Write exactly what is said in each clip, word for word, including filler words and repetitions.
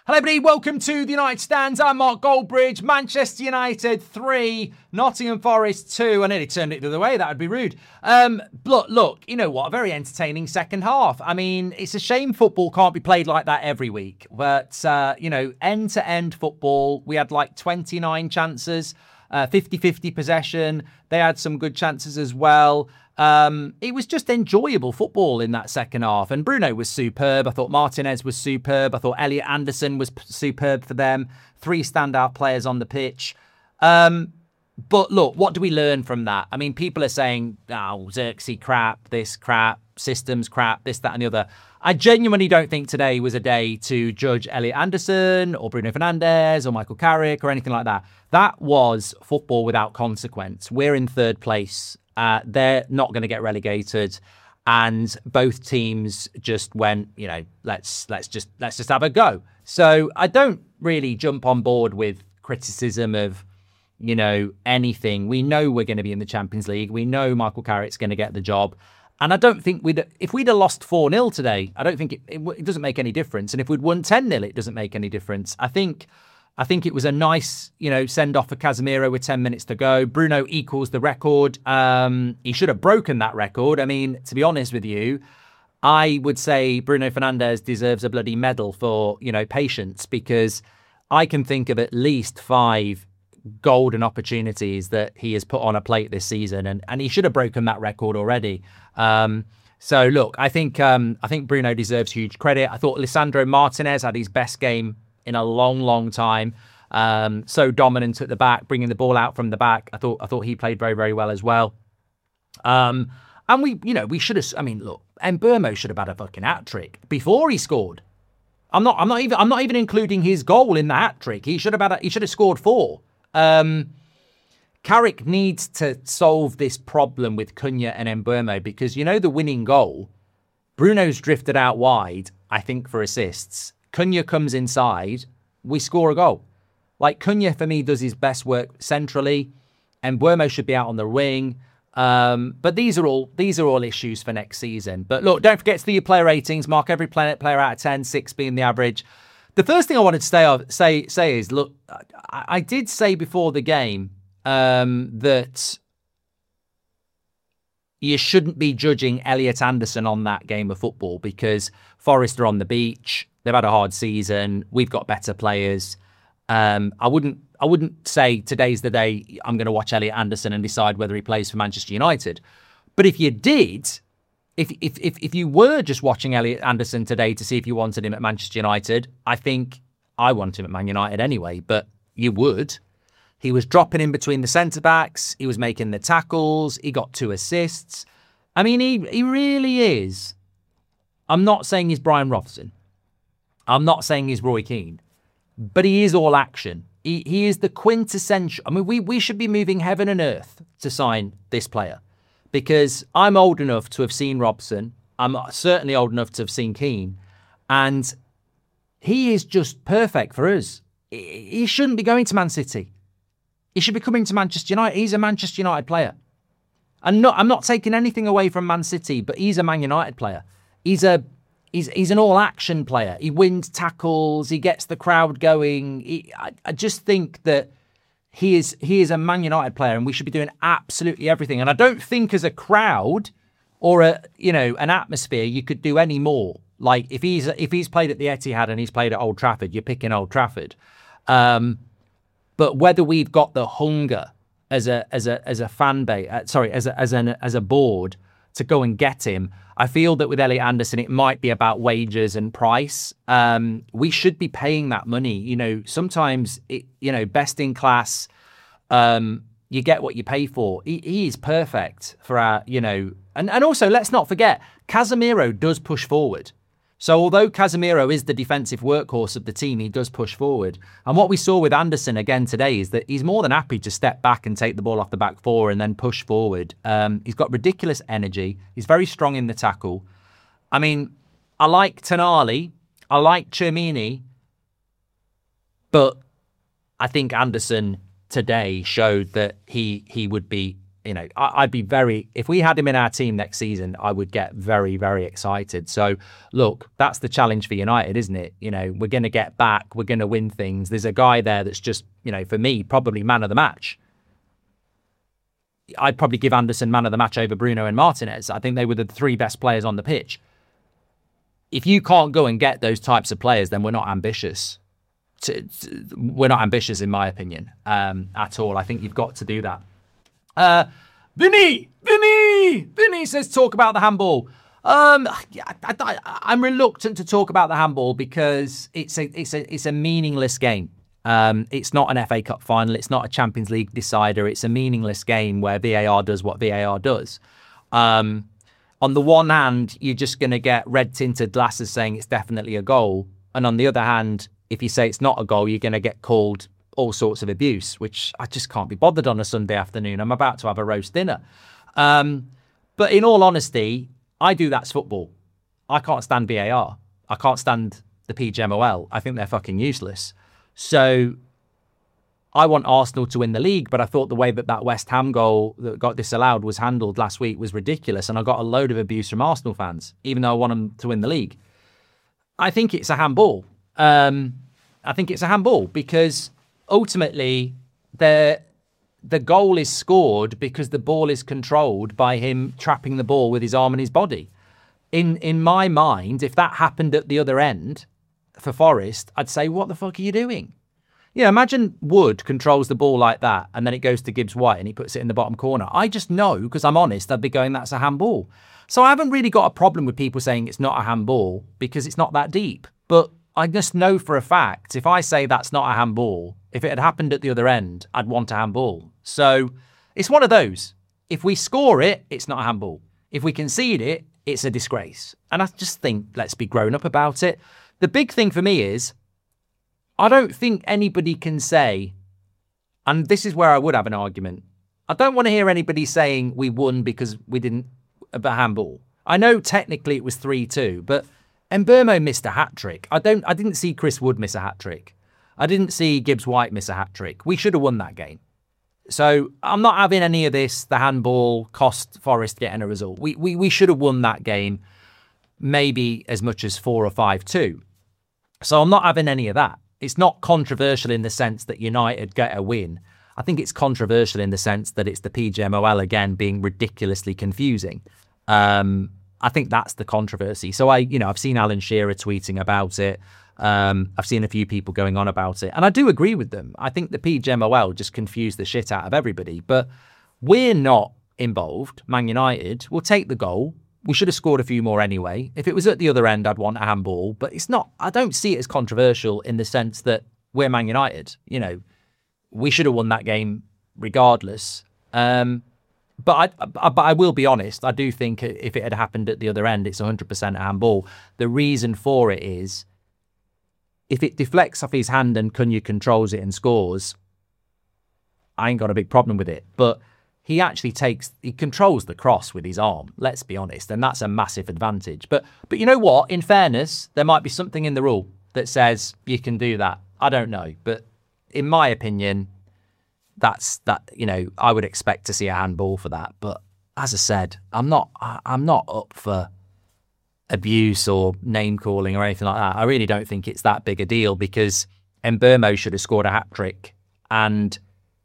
Hello everybody, welcome to the United Stands. I'm Mark Goldbridge. Manchester United three, Nottingham Forest two. I nearly turned it the other way, that would be rude. Um, look, look, you know what, a very entertaining second half. I mean, it's a shame football can't be played like that every week. But, uh, you know, end-to-end football, we had like twenty-nine chances, uh, fifty-fifty possession. They had some good chances as well. Um, it was just enjoyable football in that second half. And Bruno was superb. I thought Martinez was superb. I thought Elliot Anderson was p- superb for them. Three standout players on the pitch. Um, but look, what do we learn from that? I mean, people are saying, oh, Xerxes crap, this crap, systems crap, this, that and the other. I genuinely don't think today was a day to judge Elliot Anderson or Bruno Fernandes or Michael Carrick or anything like that. That was football without consequence. We're in third place. Uh, they're not going to get relegated, and both teams just went, you know, let's let's just let's just have a go. So I don't really jump on board with criticism of, you know, anything. We know we're going to be in the Champions League. We know Michael Carrick's going to get the job, and I don't think we'd if we'd have lost four nil today, I don't think it, it it doesn't make any difference. And if we'd won ten nil, it doesn't make any difference. I think. I think it was a nice, you know, send-off for Casemiro with ten minutes to go. Bruno equals the record. Um, he should have broken that record. I mean, to be honest with you, I would say Bruno Fernandes deserves a bloody medal for, you know, patience, because I can think of at least five golden opportunities that he has put on a plate this season, and, and he should have broken that record already. Um, so, look, I think um, I think Bruno deserves huge credit. I thought Lisandro Martinez had his best game in a long, long time. Um, so dominant at the back, bringing the ball out from the back. I thought I thought he played very, very well as well. Um, and we, you know, we should have. I mean, look, Mbeumo should have had a fucking hat trick before he scored. I'm not. I'm not even. I'm not even including his goal in the hat trick. He should have had. A, he should have scored four. Um, Carrick needs to solve this problem with Cunha and Mbeumo, because you know the winning goal, Bruno's drifted out wide, I think, for assists. Cunha comes inside, we score a goal. Like, Cunha, for me, does his best work centrally, and Mbeumo should be out on the wing. Um, but these are all these are all issues for next season. But look, don't forget to do your player ratings. Mark every player, player out of ten, six being the average. The first thing I wanted to say say, say is, look, I, I did say before the game um, that you shouldn't be judging Elliot Anderson on that game of football, because Forest are on the beach. They've had a hard season. We've got better players. Um, I wouldn't I wouldn't say today's the day I'm going to watch Elliot Anderson and decide whether he plays for Manchester United. But if you did, if if if, if you were just watching Elliot Anderson today to see if you wanted him at Manchester United, I think I want him at Man United anyway, but you would. He was dropping in between the centre-backs. He was making the tackles. He got two assists. I mean, he, he really is. I'm not saying he's Brian Robson. I'm not saying he's Roy Keane, but he is all action. He he is the quintessential. I mean, we, we should be moving heaven and earth to sign this player, because I'm old enough to have seen Robson. I'm certainly old enough to have seen Keane, and he is just perfect for us. He shouldn't be going to Man City. He should be coming to Manchester United. He's a Manchester United player. And not, I'm not taking anything away from Man City, but he's a Man United player. He's a He's he's an all-action player. He wins tackles. He gets the crowd going. He, I, I just think that he is he is a Man United player, and we should be doing absolutely everything. And I don't think as a crowd or a you know an atmosphere you could do any more. Like if he's if he's played at the Etihad and he's played at Old Trafford, you're picking Old Trafford. Um, but whether we've got the hunger as a as a as a fan base, uh, sorry, as a, as an as a board to go and get him. I feel that with Elliot Anderson, it might be about wages and price. Um, we should be paying that money. You know, sometimes, it, you know, best in class, um, you get what you pay for. He, he is perfect for our, you know, and, and also let's not forget, Casemiro does push forward. So although Casemiro is the defensive workhorse of the team, he does push forward. And what we saw with Anderson again today is that he's more than happy to step back and take the ball off the back four and then push forward. Um, he's got ridiculous energy. He's very strong in the tackle. I mean, I like Tonali. I like Chermini. But I think Anderson today showed that he he would be you know, I, I'd be very, if we had him in our team next season, I would get very, very excited. So look, that's the challenge for United, isn't it? You know, we're going to get back, we're going to win things. There's a guy there that's just, you know, for me, probably man of the match. I'd probably give Anderson man of the match over Bruno and Martinez. I think they were the three best players on the pitch. If you can't go and get those types of players, then we're not ambitious. To, to, we're not ambitious, in my opinion, um, at all. I think you've got to do that. Uh, Vinny, Vinny, Vinny says talk about the handball. Um, I, I, I'm reluctant to talk about the handball because it's a it's a it's a meaningless game. Um, it's not an F A Cup final. It's not a Champions League decider. It's a meaningless game where V A R does what V A R does. Um, on the one hand, you're just going to get red-tinted glasses saying it's definitely a goal. And on the other hand, if you say it's not a goal, you're going to get called all sorts of abuse, which I just can't be bothered on a Sunday afternoon. I'm about to have a roast dinner. Um, but in all honesty, I do that's football. I can't stand V A R. I can't stand the P G M O L. I think they're fucking useless. So I want Arsenal to win the league, but I thought the way that that West Ham goal that got disallowed was handled last week was ridiculous, and I got a load of abuse from Arsenal fans, even though I want them to win the league. I think it's a handball. Um, I think it's a handball because ultimately the the goal is scored because the ball is controlled by him trapping the ball with his arm and his body. In in my mind, if that happened at the other end for Forest, I'd say, what the fuck are you doing? Yeah, imagine Wood controls the ball like that and then it goes to Gibbs-White and he puts it in the bottom corner. I just know, because I'm honest, I'd be going, that's a handball. So I haven't really got a problem with people saying it's not a handball because it's not that deep. But I just know for a fact, if I say that's not a handball, if it had happened at the other end, I'd want a handball. So it's one of those. If we score it, it's not a handball. If we concede it, it's a disgrace. And I just think, let's be grown up about it. The big thing for me is, I don't think anybody can say, and this is where I would have an argument, I don't want to hear anybody saying we won because we didn't have a handball. I know technically it was three two, but Mbeumo missed a hat-trick. I don't. I didn't see Chris Wood miss a hat-trick. I didn't see Gibbs-White miss a hat-trick. We should have won that game. So I'm not having any of this, the handball cost Forest getting a result. We, we, we should have won that game maybe as much as four or five two. So I'm not having any of that. It's not controversial in the sense that United get a win. I think it's controversial in the sense that it's the P G M O L again being ridiculously confusing. Um, I think that's the controversy. So I, you know, I've seen Alan Shearer tweeting about it. Um, I've seen a few people going on about it, and I do agree with them. I think the P G M O L just confused the shit out of everybody. But we're not involved. Man United will take the goal. We should have scored a few more anyway. If it was at the other end, I'd want a handball. But it's not. I don't see it as controversial in the sense that we're Man United. You know, we should have won that game regardless. Um, but I, I, but I will be honest. I do think if it had happened at the other end, it's one hundred percent a handball. The reason for it is, if it deflects off his hand and Cunha controls it and scores, I ain't got a big problem with it. But he actually takes, he controls the cross with his arm, let's be honest, and that's a massive advantage. But but you know what? In fairness, there might be something in the rule that says you can do that. I don't know. But in my opinion, that's that, you know, I would expect to see a handball for that. But as I said, I'm not I'm not up for abuse or name calling or anything like that. I really don't think it's that big a deal because Mbeumo should have scored a hat-trick and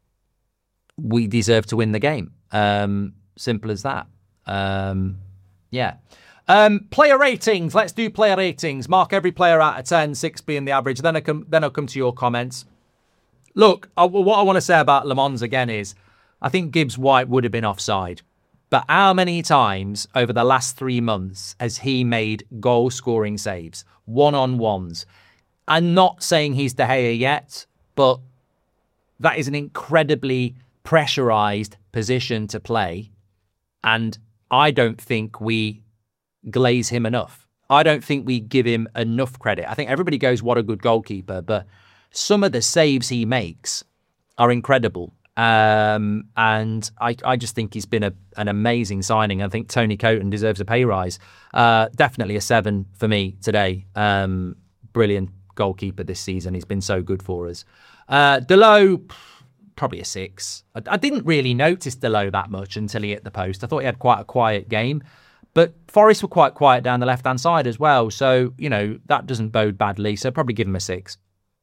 we deserve to win the game. Um, simple as that. Um, yeah. Um, player ratings. Let's do player ratings. Mark every player out of ten, six being the average. Then I come, then I'll come to your comments. Look, I, what I want to say about Le Mans again is I think Gibbs-White would have been offside. But how many times over the last three months has he made goal-scoring saves, one-on-ones? I'm not saying he's De Gea yet, but that is an incredibly pressurised position to play. And I don't think we glaze him enough. I don't think we give him enough credit. I think everybody goes, what a good goalkeeper. But some of the saves he makes are incredible. Um, and I, I just think he's been a, an amazing signing. I think Tony Coton deserves a pay rise. Uh, definitely a seven for me today. Um, brilliant goalkeeper this season. He's been so good for us. Uh, Dalot, probably a six. I, I didn't really notice Delo that much until he hit the post. I thought he had quite a quiet game. But Forest were quite quiet down the left-hand side as well. So, you know, that doesn't bode badly. So probably give him a six.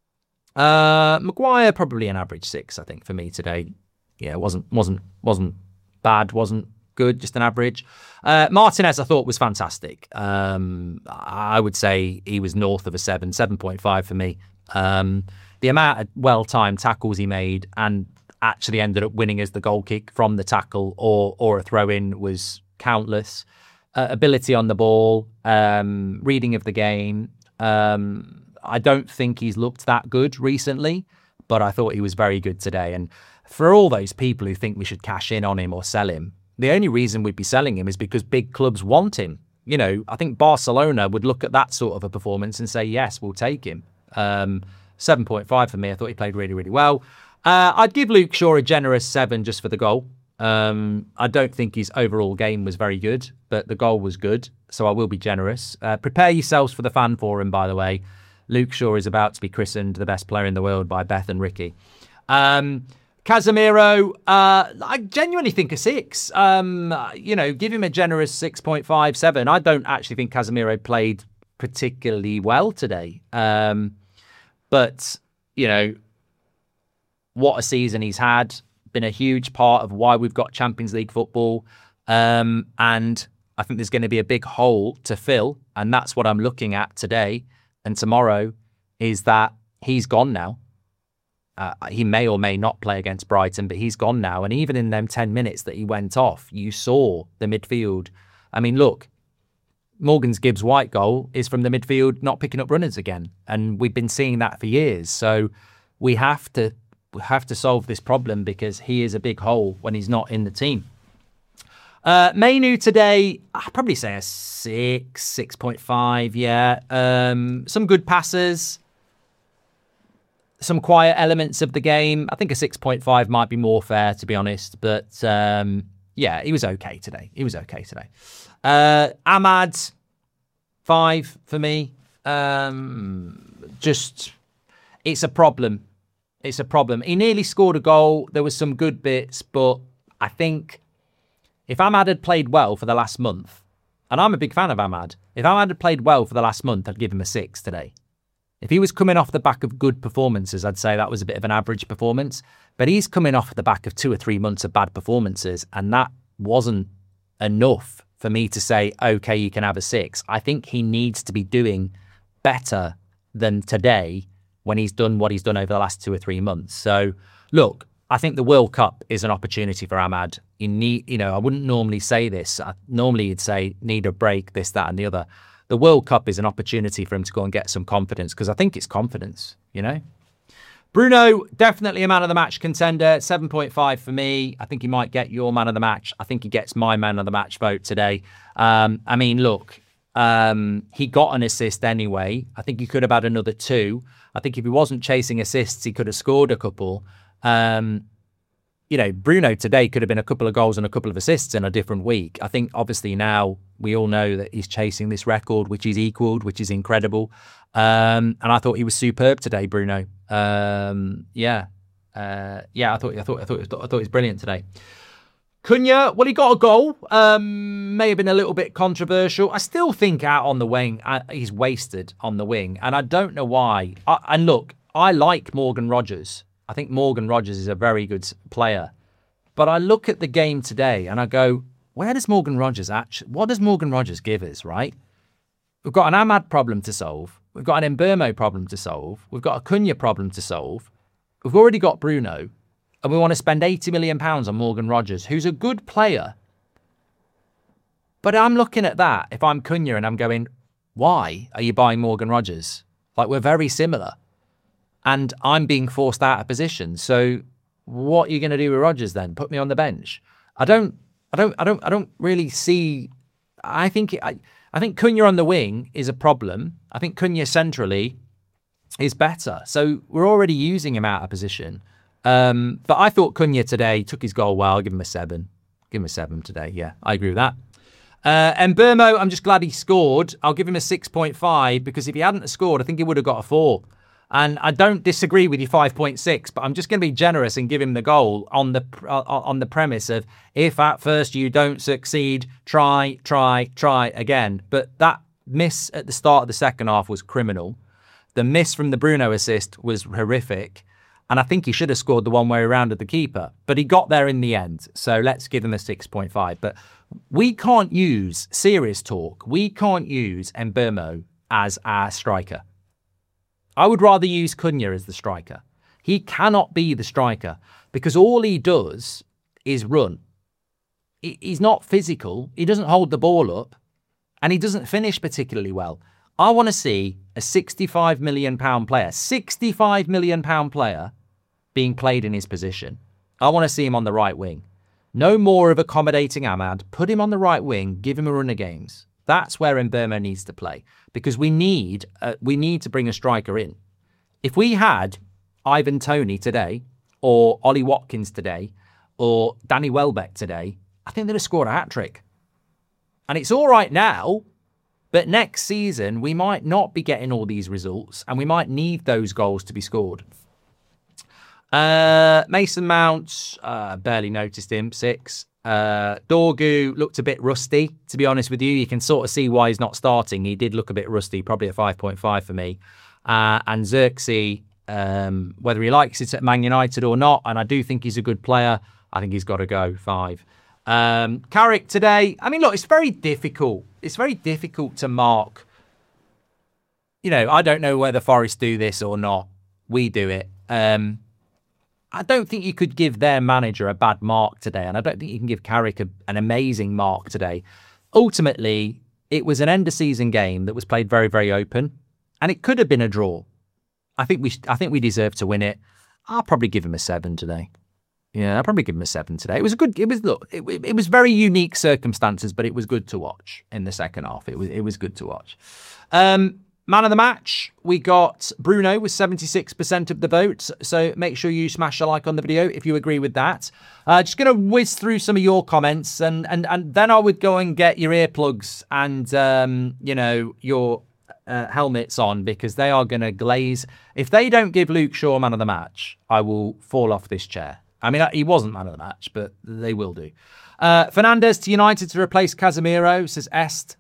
Uh, Maguire, probably an average six, I think, for me today. Yeah, it wasn't, wasn't, wasn't bad, wasn't good, just an average. Uh, Martinez, I thought, was fantastic. Um, I would say he was north of a seven, seven point five for me. Um, the amount of well-timed tackles he made and actually ended up winning as the goal kick from the tackle or or a throw-in was countless. Uh, ability on the ball, um, reading of the game. Um, I don't think he's looked that good recently, but I thought he was very good today. And for all those people who think we should cash in on him or sell him, the only reason we'd be selling him is because big clubs want him. You know, I think Barcelona would look at that sort of a performance and say, yes, we'll take him. Um, seven point five for me. I thought he played really, really well. Uh, I'd give Luke Shaw a generous seven just for the goal. Um, I don't think his overall game was very good, but the goal was good, so I will be generous. Uh, prepare yourselves for the fan forum, by the way. Luke Shaw is about to be christened the best player in the world by Beth and Ricky. Um, Casemiro, uh, I genuinely think a six. Um, you know, give him a generous six point five, seven. I don't actually think Casemiro played particularly well today. Um, but, you know, what a season he's had. Been a huge part of why we've got Champions League football. Um, and I think there's going to be a big hole to fill. And that's what I'm looking at today and tomorrow, is that he's gone now. Uh, he may or may not play against Brighton, but he's gone now. And even in them ten minutes that he went off, you saw the midfield. I mean, look, Morgan's Gibbs White goal is from the midfield not picking up runners again. And we've been seeing that for years. So we have to we have to solve this problem because he is a big hole when he's not in the team. Uh, Mainu today, I'd probably say a six, six point five, yeah. Um, some good passes. Some quiet elements of the game. I think a six point five might be more fair, to be honest. But um, yeah, he was okay today. He was okay today. Uh, Ahmad, five for me. Um, just, it's a problem. It's a problem. He nearly scored a goal. There was some good bits, but I think if Ahmad had played well for the last month, and I'm a big fan of Ahmad, if Ahmad had played well for the last month, I'd give him a six today. If he was coming off the back of good performances, I'd say that was a bit of an average performance. But he's coming off the back of two or three months of bad performances, and that wasn't enough for me to say, okay, you can have a six. I think he needs to be doing better than today when he's done what he's done over the last two or three months. So, look, I think the World Cup is an opportunity for Ahmad. You need, you know, I wouldn't normally say this. I, normally you'd say, need a break, this, that, and the other. The World Cup is an opportunity for him to go and get some confidence, because I think it's confidence, you know? Bruno, definitely a man of the match contender. seven point five for me. I think he might get your man of the match. I think he gets my man of the match vote today. Um, I mean, look, um, he got an assist anyway. I think he could have had another two. I think if he wasn't chasing assists, he could have scored a couple. Um, you know, Bruno today could have been a couple of goals and a couple of assists in a different week. I think obviously now we all know that he's chasing this record, which is equalled, which is incredible. Um, and I thought he was superb today, Bruno. Um, yeah, uh, yeah. I thought, I thought, I thought, I thought, I thought he was brilliant today. Cunha, well, he got a goal. Um, may have been a little bit controversial. I still think out on the wing, uh, he's wasted on the wing, and I don't know why. I, and look, I like Morgan Rogers. I think Morgan Rogers is a very good player. But I look at the game today and I go, where does Morgan Rogers actually, what does Morgan Rogers give us, right? We've got an Ahmad problem to solve. We've got an Mbeumo problem to solve. We've got a Cunha problem to solve. We've already got Bruno. And we want to spend eighty million pounds on Morgan Rogers, who's a good player. But I'm looking at that, if I'm Cunha, and I'm going, why are you buying Morgan Rogers? Like, we're very similar. And I'm being forced out of position. So what are you going to do with Rogers then? Put me on the bench? I don't, I don't, I don't, I don't really see. I think, I, I think Cunha on the wing is a problem. I think Cunha centrally is better. So we're already using him out of position. Um, but I thought Cunha today took his goal well. I'll give him a seven. Give him a seven today. Yeah, I agree with that. Uh, Mbeumo, I'm just glad he scored. I'll give him a six point five because if he hadn't scored, I think he would have got a four. And I don't disagree with your five point six, but I'm just going to be generous and give him the goal on the uh, on the premise of if at first you don't succeed, try, try, try again. But that miss at the start of the second half was criminal. The miss from the Bruno assist was horrific. And I think he should have scored the one way around at the keeper. But he got there in the end. So let's give him a six point five. But we can't use, serious talk, we can't use Mbeumo as our striker. I would rather use Cunha as the striker. He cannot be the striker because all he does is run. He's not physical. He doesn't hold the ball up and he doesn't finish particularly well. I want to see a sixty-five million pound player, sixty-five million pound player being played in his position. I want to see him on the right wing. No more of accommodating Ahmad. Put him on the right wing. Give him a run of games. That's where Mbeumo needs to play because we need uh, we need to bring a striker in. If we had Ivan Toney today or Ollie Watkins today or Danny Welbeck today, I think they'd have scored a hat-trick. And it's all right now, but next season we might not be getting all these results and we might need those goals to be scored. Uh, Mason Mount, uh, barely noticed him, six. Uh, Dorgu looked a bit rusty, to be honest with you. You can sort of see why he's not starting. He did look a bit rusty, probably a five point five for me. Uh, and Xerxes, um, whether he likes it at Man United or not, and I do think he's a good player, I think he's got to go, five. Um, Carrick today, I mean, look, it's very difficult. It's very difficult to mark. You know, I don't know whether Forest do this or not. We do it. Um, I don't think you could give their manager a bad mark today, and I don't think you can give Carrick a, an amazing mark today. Ultimately, it was an end-of-season game that was played very, very open, and it could have been a draw. I think we, I think we deserve to win it. I'll probably give him a seven today. Yeah, I'll probably give him a seven today. It was a good. It was look. It, it was very unique circumstances, but it was good to watch in the second half. It was it was good to watch. Um, Man of the match, we got Bruno with seventy-six percent of the vote. So make sure you smash a like on the video if you agree with that. Uh, just going to whiz through some of your comments and, and, and then I would go and get your earplugs and, um, you know, your uh, helmets on because they are going to glaze. If they don't give Luke Shaw man of the match, I will fall off this chair. I mean, he wasn't man of the match, but they will do. Uh, Fernandes to United to replace Casemiro, says Est.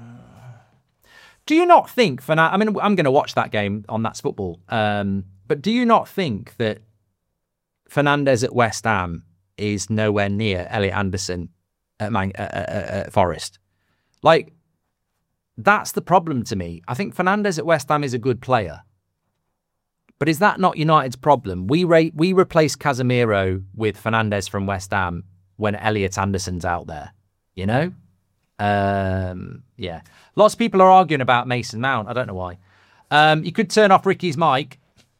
Do you not think, Fernand- I mean, I'm going to watch that game on That's Football, um, but do you not think that Fernandes at West Ham is nowhere near Elliot Anderson at, Man- uh, uh, uh, Forest? Like, that's the problem to me. I think Fernandes at West Ham is a good player. But is that not United's problem? We re- we replace Casemiro with Fernandes from West Ham when Elliot Anderson's out there, you know? Um, yeah. Lots of people are arguing about Mason Mount. I don't know why. Um, you could turn off Ricky's mic.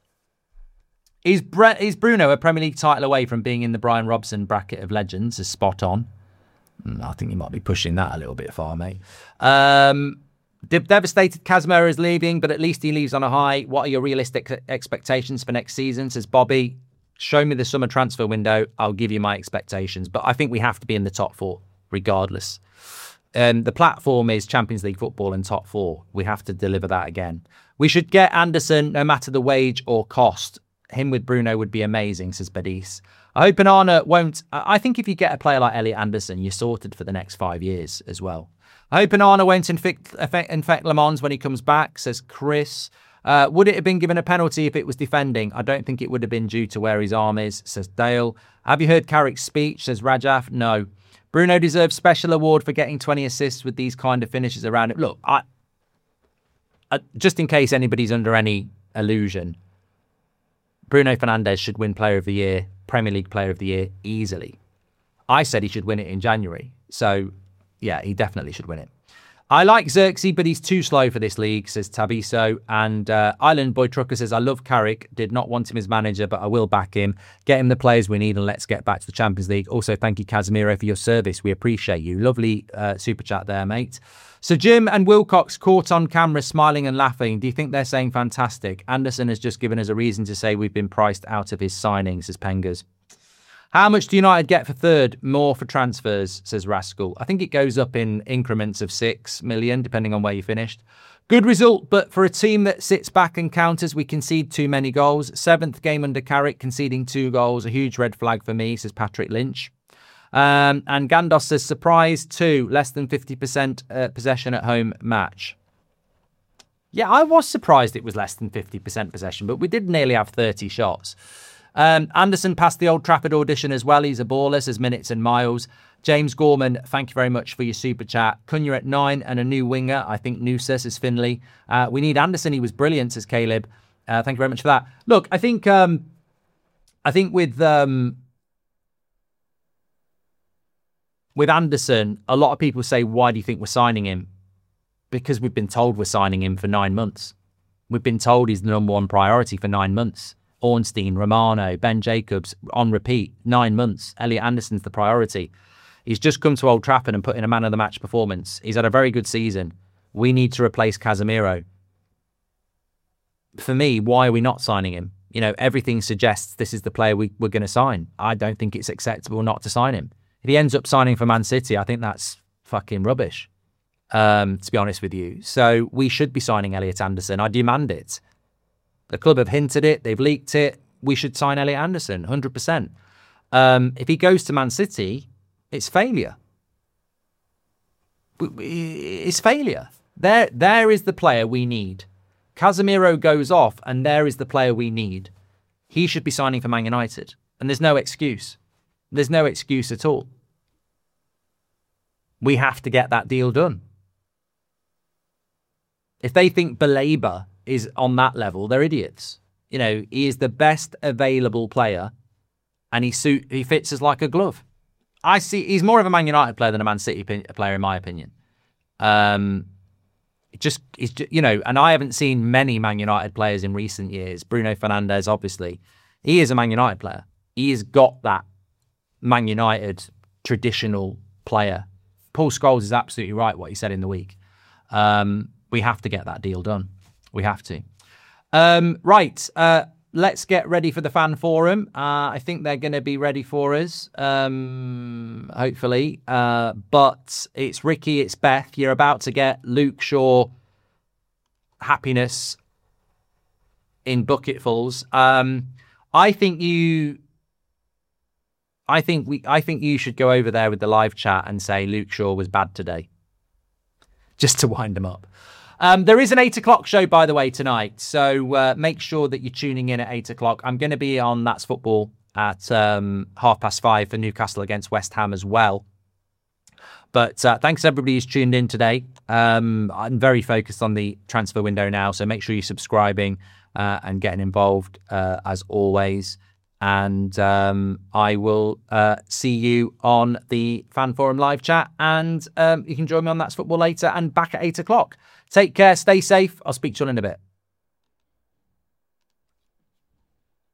Is, Bre- is Bruno a Premier League title away from being in the Brian Robson bracket of legends? Is spot on. I think you might be pushing that a little bit far, mate. Um, devastated Casemiro is leaving, but at least he leaves on a high. What are your realistic expectations for next season? Says Bobby. Show me the summer transfer window. I'll give you my expectations. But I think we have to be in the top four, regardless. Um, the platform is Champions League football and top four. We have to deliver that again. We should get Anderson no matter the wage or cost. Him with Bruno would be amazing, says Badis. I hope Onana won't... I think if you get a player like Elliot Anderson, you're sorted for the next five years as well. I hope Onana won't infect, infect, infect Le Mans when he comes back, says Chris. Uh, would it have been given a penalty if it was defending? I don't think it would have been due to where his arm is, says Dale. Have you heard Carrick's speech, says Rajaf? No. Bruno deserves special award for getting twenty assists with these kind of finishes around it. Look, I, I, just in case anybody's under any illusion, Bruno Fernandes should win Player of the Year, Premier League Player of the Year, easily. I said he should win it in January. So, yeah, he definitely should win it. I like Xerxes, but he's too slow for this league, says Tabiso. And uh, Island Boy Trucker says, I love Carrick. Did not want him as manager, but I will back him. Get him the players we need and let's get back to the Champions League. Also, thank you, Casemiro, for your service. We appreciate you. Lovely uh, super chat there, mate. So Jim and Wilcox caught on camera smiling and laughing. Do you think they're saying fantastic? Anderson has just given us a reason to say we've been priced out of his signing, says Pengas. How much do United get for third? More for transfers, says Rascal. I think it goes up in increments of six million, depending on where you finished. Good result, but for a team that sits back and counters, we concede too many goals. Seventh game under Carrick, conceding two goals. A huge red flag for me, says Patrick Lynch. Um, and Gandos says, surprise two, less than fifty percent uh, possession at home match. Yeah, I was surprised it was less than fifty percent possession, but we did nearly have thirty shots. Um, Anderson passed the Old Trafford audition as well. He's a baller, says Minutes and Miles. James Gorman, thank you very much for your super chat. Cunha at nine and a new winger. I think Noosa, says Finley. Uh, we need Anderson. He was brilliant, says Caleb. Uh, thank you very much for that. Look, I think um, I think with um, with Anderson, a lot of people say, why do you think we're signing him? Because we've been told we're signing him for nine months. We've been told he's the number one priority for nine months. Ornstein, Romano, Ben Jacobs, on repeat, nine months. Elliot Anderson's the priority. He's just come to Old Trafford and put in a man of the match performance. He's had a very good season. We need to replace Casemiro. For me, why are we not signing him? You know, everything suggests this is the player we, we're going to sign. I don't think it's acceptable not to sign him. If he ends up signing for Man City, I think that's fucking rubbish, um, to be honest with you. So we should be signing Elliot Anderson. I demand it. The club have hinted it. They've leaked it. We should sign Elliot Anderson, one hundred percent. Um, if he goes to Man City, it's failure. It's failure. There, there is the player we need. Casemiro goes off, and there is the player we need. He should be signing for Man United. And there's no excuse. There's no excuse at all. We have to get that deal done. If they think Baleba is on that level, they're idiots. You know, he is the best available player, and he suit he fits us like a glove. I see he's more of a Man United player than a Man City player, in my opinion. Um, it just, it's just, you know, and I haven't seen many Man United players in recent years. Bruno Fernandes, obviously, he is a Man United player. He has got that Man United traditional player. Paul Scholes is absolutely right what he said in the week. Um, we have to get that deal done. We have to. Um, right. Uh, let's get ready for the fan forum. Uh, I think they're going to be ready for us, um, hopefully. Uh, but it's Ricky, it's Beth. You're about to get Luke Shaw happiness in bucketfuls. Um, I think you... I think we. I think you should go over there with the live chat and say Luke Shaw was bad today, just to wind him up. Um, there is an eight o'clock show, by the way, tonight, so uh, make sure that you're tuning in at eight o'clock. I'm going to be on That's Football at um, half past five for Newcastle against West Ham as well. But uh, thanks everybody who's tuned in today. Um, I'm very focused on the transfer window now, so make sure you're subscribing uh, and getting involved uh, as always. And um, I will uh, see you on the Fan Forum live chat. And um, you can join me on That's Football later and back at eight o'clock. Take care. Stay safe. I'll speak to you all in a bit.